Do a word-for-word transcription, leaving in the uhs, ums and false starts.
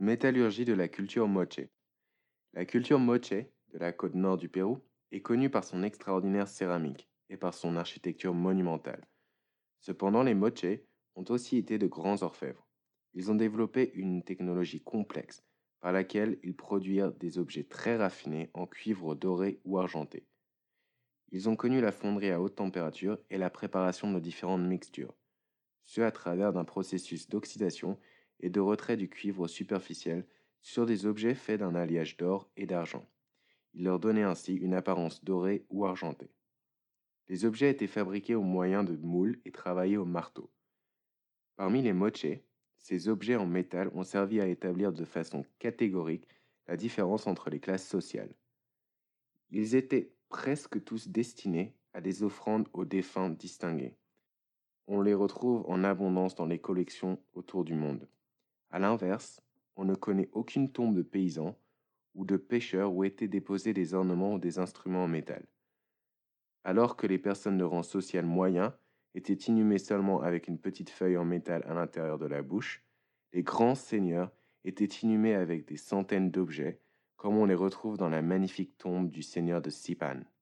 Métallurgie de la culture moche. La culture moche de la côte nord du Pérou est connue par son extraordinaire céramique et par son architecture monumentale. Cependant, les moche ont aussi été de grands orfèvres. Ils ont développé une technologie complexe par laquelle ils produisirent des objets très raffinés en cuivre doré ou argenté. Ils ont connu la fonderie à haute température et la préparation de différentes mixtures, ce à travers d'un processus d'oxydation et de retrait du cuivre superficiel sur des objets faits d'un alliage d'or et d'argent. Il leur donnait ainsi une apparence dorée ou argentée. Les objets étaient fabriqués au moyen de moules et travaillés au marteau. Parmi les moche, ces objets en métal ont servi à établir de façon catégorique la différence entre les classes sociales. Ils étaient presque tous destinés à des offrandes aux défunts distingués. On les retrouve en abondance dans les collections autour du monde. A l'inverse, on ne connaît aucune tombe de paysan ou de pêcheurs où étaient déposés des ornements ou des instruments en métal. Alors que les personnes de rang social moyen étaient inhumées seulement avec une petite feuille en métal à l'intérieur de la bouche, les grands seigneurs étaient inhumés avec des centaines d'objets, comme on les retrouve dans la magnifique tombe du seigneur de Sipan.